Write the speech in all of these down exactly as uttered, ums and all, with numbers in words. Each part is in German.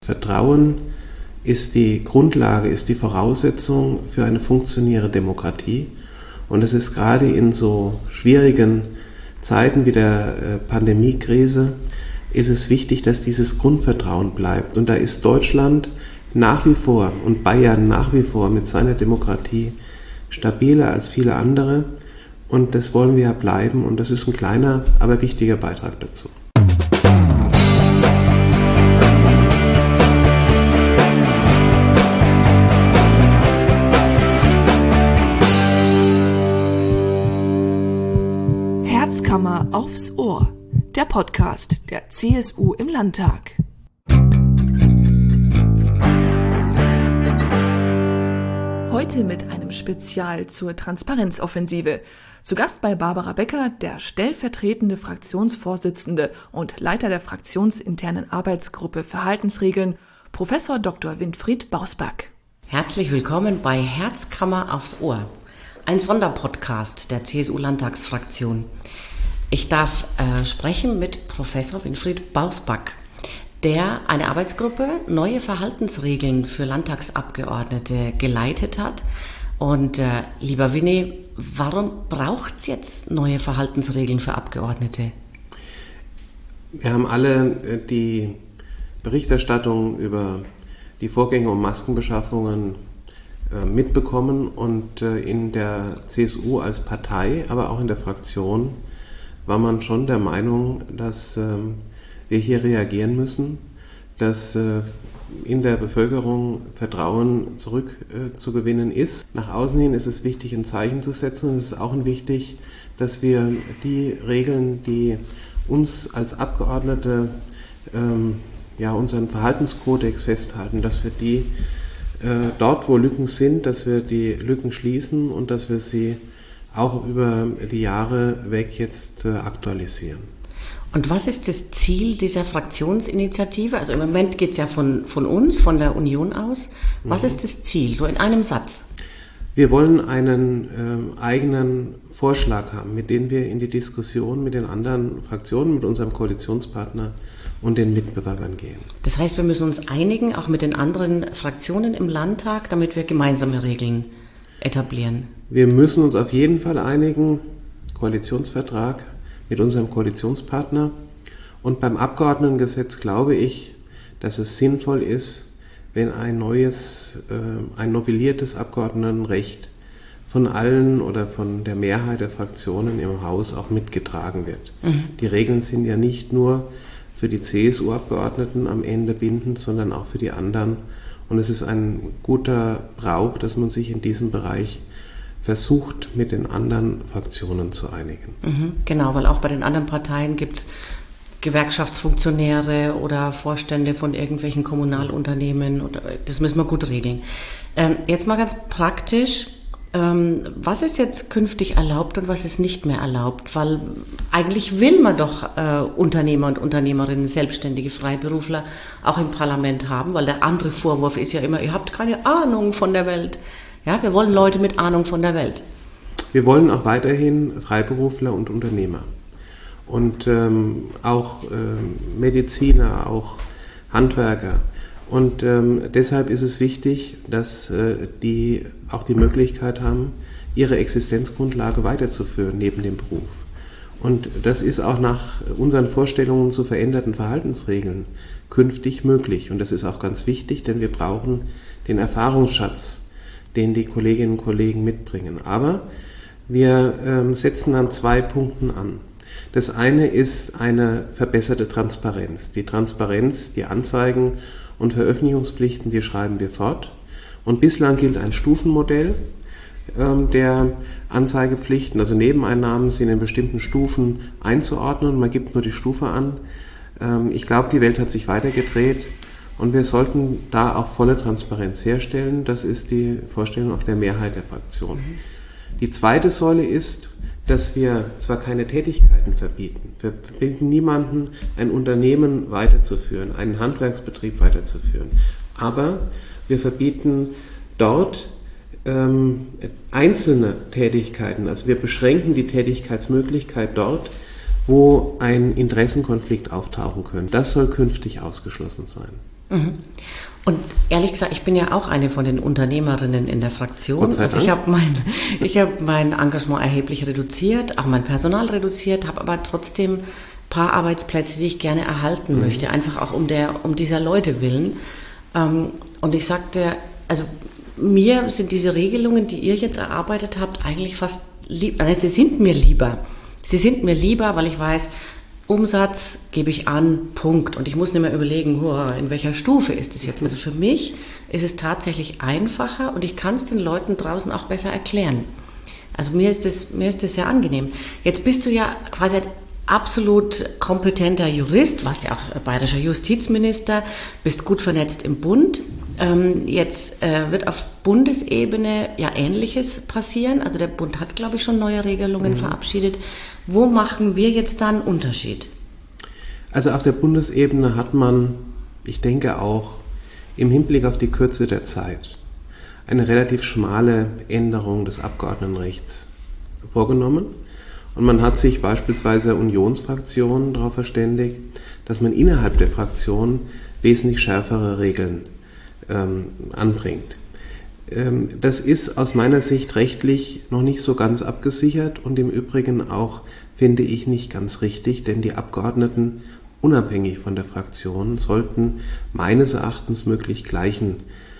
Vertrauen ist die Grundlage, ist die Voraussetzung für eine funktionierende Demokratie. Und es ist gerade in so schwierigen Zeiten wie der Pandemiekrise, ist es wichtig, dass dieses Grundvertrauen bleibt. Und da ist Deutschland nach wie vor und Bayern nach wie vor mit seiner Demokratie stabiler als viele andere. Und das wollen wir ja bleiben. Und das ist ein kleiner, aber wichtiger Beitrag dazu. Herzkammer aufs Ohr, der Podcast der C S U im Landtag. Heute mit einem Spezial zur Transparenzoffensive. Zu Gast bei Barbara Becker, der stellvertretende Fraktionsvorsitzende und Leiter der fraktionsinternen Arbeitsgruppe Verhaltensregeln, Professor Doktor Winfried Bausback. Herzlich willkommen bei Herzkammer aufs Ohr, ein Sonderpodcast der C S U-Landtagsfraktion. Ich darf äh, sprechen mit Professor Winfried Bausback, der eine Arbeitsgruppe Neue Verhaltensregeln für Landtagsabgeordnete geleitet hat. Und äh, lieber Winnie, warum braucht es jetzt neue Verhaltensregeln für Abgeordnete? Wir haben alle äh, die Berichterstattung über die Vorgänge um Maskenbeschaffungen äh, mitbekommen und äh, in der C S U als Partei, aber auch in der Fraktion war man schon der Meinung, dass äh, wir hier reagieren müssen, dass äh, in der Bevölkerung Vertrauen zurückzugewinnen äh, ist. Nach außen hin ist es wichtig, ein Zeichen zu setzen, und es ist auch wichtig, dass wir die Regeln, die uns als Abgeordnete ähm, ja, unseren Verhaltenskodex festhalten, dass wir die äh, dort, wo Lücken sind, dass wir die Lücken schließen und dass wir sie auch über die Jahre weg jetzt äh, aktualisieren. Und was ist das Ziel dieser Fraktionsinitiative? Also im Moment geht es ja von, von uns, von der Union aus. Was mhm. ist das Ziel, so in einem Satz? Wir wollen einen äh, eigenen Vorschlag haben, mit dem wir in die Diskussion mit den anderen Fraktionen, mit unserem Koalitionspartner und den Mitbewerbern gehen. Das heißt, wir müssen uns einigen, auch mit den anderen Fraktionen im Landtag, damit wir gemeinsame Regeln etablieren. Wir müssen uns auf jeden Fall einigen, Koalitionsvertrag mit unserem Koalitionspartner. Und beim Abgeordnetengesetz glaube ich, dass es sinnvoll ist, wenn ein neues, äh, ein novelliertes Abgeordnetenrecht von allen oder von der Mehrheit der Fraktionen im Haus auch mitgetragen wird. Mhm. Die Regeln sind ja nicht nur für die C S U-Abgeordneten am Ende bindend, sondern auch für die anderen. Und es ist ein guter Brauch, dass man sich in diesem Bereich versucht, mit den anderen Fraktionen zu einigen. Mhm, genau, weil auch bei den anderen Parteien gibt es Gewerkschaftsfunktionäre oder Vorstände von irgendwelchen Kommunalunternehmen. Oder, das müssen wir gut regeln. Ähm, jetzt mal ganz praktisch, ähm, was ist jetzt künftig erlaubt und was ist nicht mehr erlaubt? Weil eigentlich will man doch äh, Unternehmer und Unternehmerinnen, selbstständige Freiberufler auch im Parlament haben, weil der andere Vorwurf ist ja immer, ihr habt keine Ahnung von der Welt. Ja, wir wollen Leute mit Ahnung von der Welt. Wir wollen auch weiterhin Freiberufler und Unternehmer und ähm, auch ähm, Mediziner, auch Handwerker. Und ähm, deshalb ist es wichtig, dass äh, die auch die Möglichkeit haben, ihre Existenzgrundlage weiterzuführen neben dem Beruf. Und das ist auch nach unseren Vorstellungen zu veränderten Verhaltensregeln künftig möglich. Und das ist auch ganz wichtig, denn wir brauchen den Erfahrungsschatz, den die Kolleginnen und Kollegen mitbringen. Aber wir ähm, setzen an zwei Punkten an. Das eine ist eine verbesserte Transparenz. Die Transparenz, die Anzeigen und Veröffentlichungspflichten, die schreiben wir fort. Und bislang gilt ein Stufenmodell ähm, der Anzeigepflichten. Also Nebeneinnahmen sind in bestimmten Stufen einzuordnen. Man gibt nur die Stufe an. Ähm, ich glaube, die Welt hat sich weitergedreht. Und wir sollten da auch volle Transparenz herstellen. Das ist die Vorstellung auch der Mehrheit der Fraktion. Mhm. Die zweite Säule ist, dass wir zwar keine Tätigkeiten verbieten. Wir verbieten niemanden, ein Unternehmen weiterzuführen, einen Handwerksbetrieb weiterzuführen. Aber wir verbieten dort ähm, einzelne Tätigkeiten. Also wir beschränken die Tätigkeitsmöglichkeit dort, wo ein Interessenkonflikt auftauchen könnte. Das soll künftig ausgeschlossen sein. Mhm. Und ehrlich gesagt, ich bin ja auch eine von den Unternehmerinnen in der Fraktion. Also ich habe mein, ich habe mein Engagement erheblich reduziert, auch mein Personal reduziert, habe aber trotzdem ein paar Arbeitsplätze, die ich gerne erhalten mhm. möchte, einfach auch um der, um dieser Leute willen. Und ich sagte, also mir sind diese Regelungen, die ihr jetzt erarbeitet habt, eigentlich fast lieb. Nein, sie sind mir lieber. Sie sind mir lieber, weil ich weiß, Umsatz gebe ich an, Punkt. Und ich muss nicht mehr überlegen, in welcher Stufe ist es jetzt. Also für mich ist es tatsächlich einfacher und ich kann es den Leuten draußen auch besser erklären. Also mir ist das, mir ist das sehr angenehm. Jetzt bist du ja quasi ein absolut kompetenter Jurist, warst ja auch bayerischer Justizminister, bist gut vernetzt im Bund. Ähm, jetzt äh, wird auf Bundesebene ja Ähnliches passieren. Also der Bund hat, glaube ich, schon neue Regelungen mhm. verabschiedet. Wo machen wir jetzt da einen Unterschied? Also auf der Bundesebene hat man, ich denke auch, im Hinblick auf die Kürze der Zeit eine relativ schmale Änderung des Abgeordnetenrechts vorgenommen. Und man hat sich beispielsweise Unionsfraktionen darauf verständigt, dass man innerhalb der Fraktion wesentlich schärfere Regeln ähm, anbringt. Ähm, das ist aus meiner Sicht rechtlich noch nicht so ganz abgesichert und im Übrigen auch, finde ich, nicht ganz richtig, denn die Abgeordneten, unabhängig von der Fraktion, sollten meines Erachtens möglich gleichen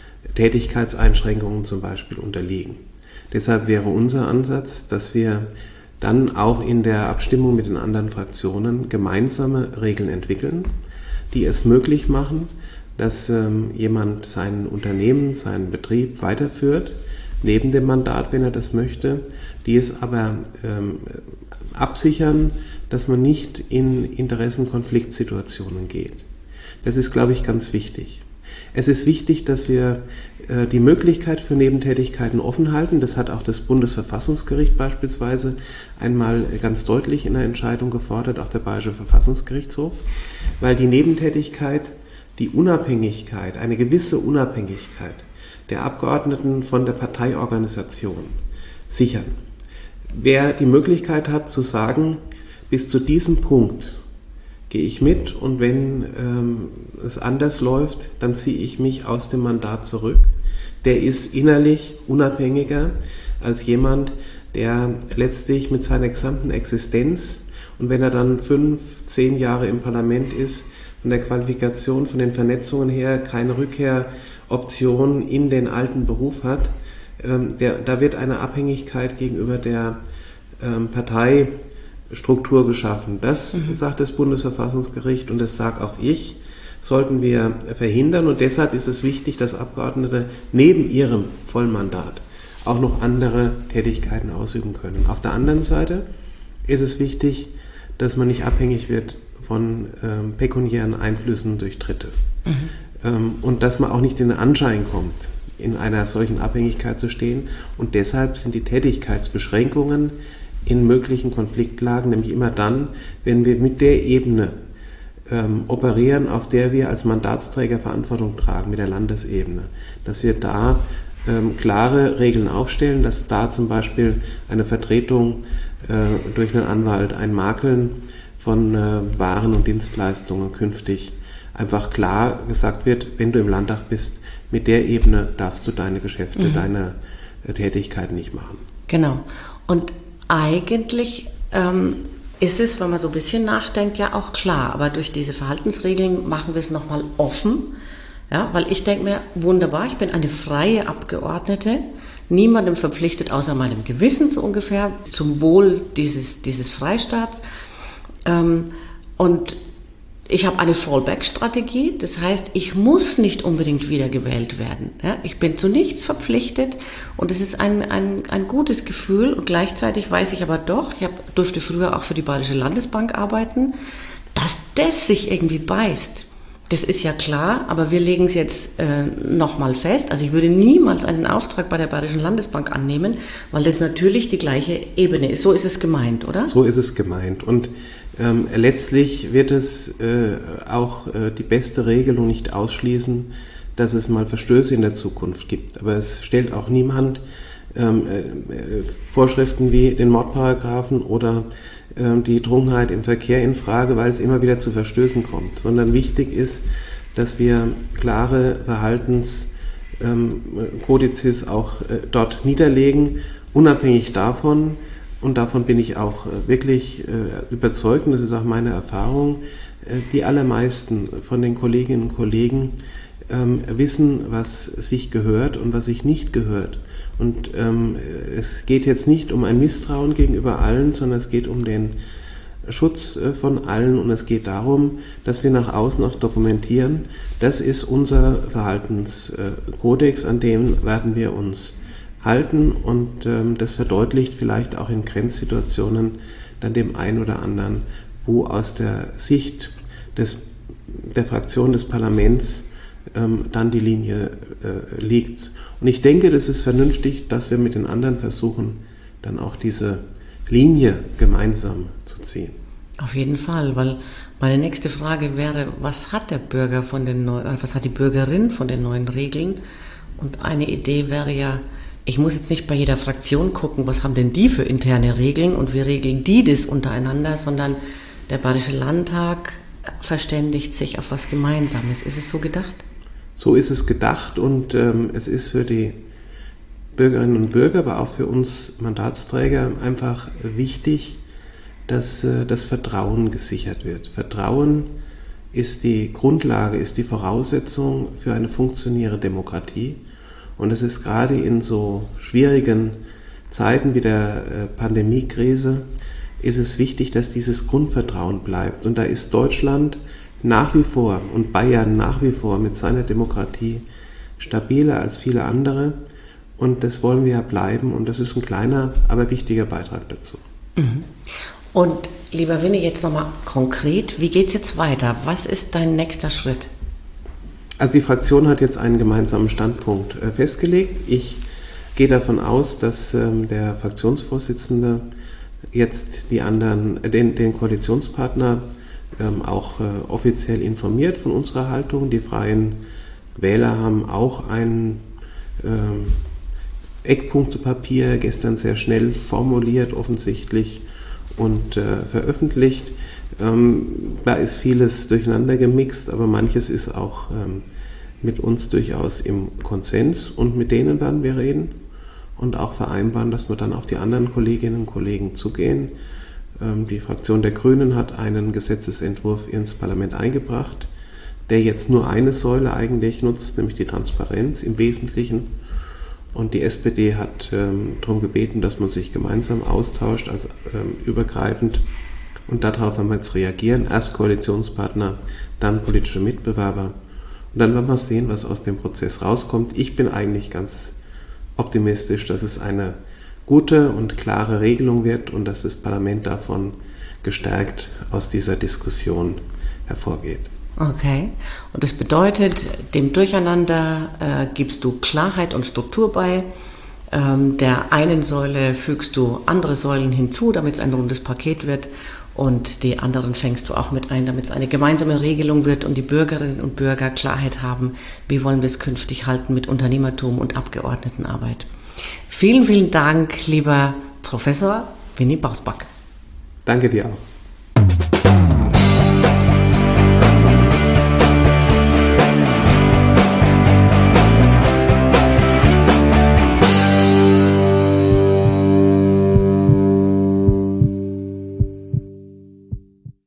Tätigkeitseinschränkungen zum Beispiel unterliegen. Deshalb wäre unser Ansatz, dass wir dann auch in der Abstimmung mit den anderen Fraktionen gemeinsame Regeln entwickeln, die es möglich machen, dass ähm, jemand sein Unternehmen, seinen Betrieb weiterführt, neben dem Mandat, wenn er das möchte, die es aber ähm, absichern, dass man nicht in Interessenkonfliktsituationen geht. Das ist, glaube ich, ganz wichtig. Es ist wichtig, dass wir äh, die Möglichkeit für Nebentätigkeiten offen halten. Das hat auch das Bundesverfassungsgericht beispielsweise einmal ganz deutlich in der Entscheidung gefordert, auch der Bayerische Verfassungsgerichtshof, weil die Nebentätigkeit, die Unabhängigkeit, eine gewisse Unabhängigkeit der Abgeordneten von der Parteiorganisation sichern. Wer die Möglichkeit hat zu sagen, bis zu diesem Punkt gehe ich mit und wenn ähm, es anders läuft, dann ziehe ich mich aus dem Mandat zurück. Der ist innerlich unabhängiger als jemand, der letztlich mit seiner gesamten Existenz und wenn er dann fünf, zehn Jahre im Parlament ist, von der Qualifikation, von den Vernetzungen her keine Rückkehroption in den alten Beruf hat, ähm, der, da wird eine Abhängigkeit gegenüber der ähm, Partei Struktur geschaffen. Das mhm. sagt das Bundesverfassungsgericht und das sage auch ich, sollten wir verhindern und deshalb ist es wichtig, dass Abgeordnete neben ihrem Vollmandat auch noch andere Tätigkeiten ausüben können. Auf der anderen Seite ist es wichtig, dass man nicht abhängig wird von ähm, pekuniären Einflüssen durch Dritte mhm. ähm, und dass man auch nicht in den Anschein kommt, in einer solchen Abhängigkeit zu stehen und deshalb sind die Tätigkeitsbeschränkungen in möglichen Konfliktlagen, nämlich immer dann, wenn wir mit der Ebene ähm, operieren, auf der wir als Mandatsträger Verantwortung tragen, mit der Landesebene, dass wir da ähm, klare Regeln aufstellen, dass da zum Beispiel eine Vertretung äh, durch einen Anwalt, ein Makeln von äh, Waren und Dienstleistungen künftig einfach klar gesagt wird, wenn du im Landtag bist, mit der Ebene darfst du deine Geschäfte, mhm. deine äh, Tätigkeiten nicht machen. Genau. Und eigentlich ähm, ist es, wenn man so ein bisschen nachdenkt, ja auch klar, aber durch diese Verhaltensregeln machen wir es nochmal offen, ja, weil ich denke mir, wunderbar, ich bin eine freie Abgeordnete, niemandem verpflichtet, außer meinem Gewissen so ungefähr, zum Wohl dieses, dieses Freistaats ähm, und ich habe eine Fallback-Strategie, das heißt, ich muss nicht unbedingt wiedergewählt werden. Ja? Ich bin zu nichts verpflichtet und es ist ein, ein, ein gutes Gefühl und gleichzeitig weiß ich aber doch, ich hab, durfte früher auch für die Bayerische Landesbank arbeiten, dass das sich irgendwie beißt. Das ist ja klar, aber wir legen es jetzt äh, nochmal fest. Also ich würde niemals einen Auftrag bei der Bayerischen Landesbank annehmen, weil das natürlich die gleiche Ebene ist. So ist es gemeint, oder? So ist es gemeint und Ähm, letztlich wird es äh, auch äh, die beste Regelung nicht ausschließen, dass es mal Verstöße in der Zukunft gibt. Aber es stellt auch niemand ähm, äh, Vorschriften wie den Mordparagraphen oder äh, die Trunkenheit im Verkehr in Frage, weil es immer wieder zu Verstößen kommt. Sondern wichtig ist, dass wir klare Verhaltenskodizes ähm, auch äh, dort niederlegen, unabhängig davon, und davon bin ich auch äh, wirklich äh, überzeugt, und das ist auch meine Erfahrung, äh, die allermeisten von den Kolleginnen und Kollegen ähm, wissen, was sich gehört und was sich nicht gehört. Und ähm, es geht jetzt nicht um ein Misstrauen gegenüber allen, sondern es geht um den Schutz äh, von allen, und es geht darum, dass wir nach außen auch dokumentieren, das ist unser Verhaltenskodex, an dem werden wir uns halten, und ähm, das verdeutlicht vielleicht auch in Grenzsituationen dann dem einen oder anderen, wo aus der Sicht des, der Fraktion des Parlaments ähm, dann die Linie äh, liegt. Und ich denke, das ist vernünftig, dass wir mit den anderen versuchen, dann auch diese Linie gemeinsam zu ziehen. Auf jeden Fall, weil meine nächste Frage wäre, was hat der Bürger von den neuen, was hat die Bürgerin von den neuen Regeln? Und eine Idee wäre ja, ich muss jetzt nicht bei jeder Fraktion gucken, was haben denn die für interne Regeln und wie regeln die das untereinander, sondern der Bayerische Landtag verständigt sich auf was Gemeinsames. Ist es so gedacht? So ist es gedacht, und ähm, es ist für die Bürgerinnen und Bürger, aber auch für uns Mandatsträger einfach wichtig, dass äh, das Vertrauen gesichert wird. Vertrauen ist die Grundlage, ist die Voraussetzung für eine funktionierende Demokratie. Und es ist gerade in so schwierigen Zeiten wie der äh, Pandemiekrise, ist es wichtig, dass dieses Grundvertrauen bleibt. Und da ist Deutschland nach wie vor und Bayern nach wie vor mit seiner Demokratie stabiler als viele andere. Und das wollen wir ja bleiben. Und das ist ein kleiner, aber wichtiger Beitrag dazu. Mhm. Und lieber Winnie, jetzt nochmal konkret, wie geht es jetzt weiter? Was ist dein nächster Schritt? Also die Fraktion hat jetzt einen gemeinsamen Standpunkt äh, festgelegt. Ich gehe davon aus, dass ähm, der Fraktionsvorsitzende jetzt die anderen, äh, den, den Koalitionspartner ähm, auch äh, offiziell informiert von unserer Haltung. Die Freien Wähler haben auch ein ähm, Eckpunktepapier gestern sehr schnell formuliert, offensichtlich, und äh, veröffentlicht. Ähm, da ist vieles durcheinander gemixt, aber manches ist auch ähm, mit uns durchaus im Konsens, und mit denen werden wir reden und auch vereinbaren, dass wir dann auf die anderen Kolleginnen und Kollegen zugehen. Ähm, die Fraktion der Grünen hat einen Gesetzesentwurf ins Parlament eingebracht, der jetzt nur eine Säule eigentlich nutzt, nämlich die Transparenz im Wesentlichen. Und die S P D hat ähm, darum gebeten, dass man sich gemeinsam austauscht, also ähm, übergreifend. Und darauf werden wir jetzt reagieren. Erst Koalitionspartner, dann politische Mitbewerber. Und dann werden wir sehen, was aus dem Prozess rauskommt. Ich bin eigentlich ganz optimistisch, dass es eine gute und klare Regelung wird und dass das Parlament davon gestärkt aus dieser Diskussion hervorgeht. Okay. Und das bedeutet, dem Durcheinander äh, gibst du Klarheit und Struktur bei. Ähm, der einen Säule fügst du andere Säulen hinzu, damit es ein rundes Paket wird. Und die anderen fängst du auch mit ein, damit es eine gemeinsame Regelung wird und die Bürgerinnen und Bürger Klarheit haben, wie wollen wir es künftig halten mit Unternehmertum und Abgeordnetenarbeit. Vielen, vielen Dank, lieber Professor Winnie Bausback. Danke dir auch.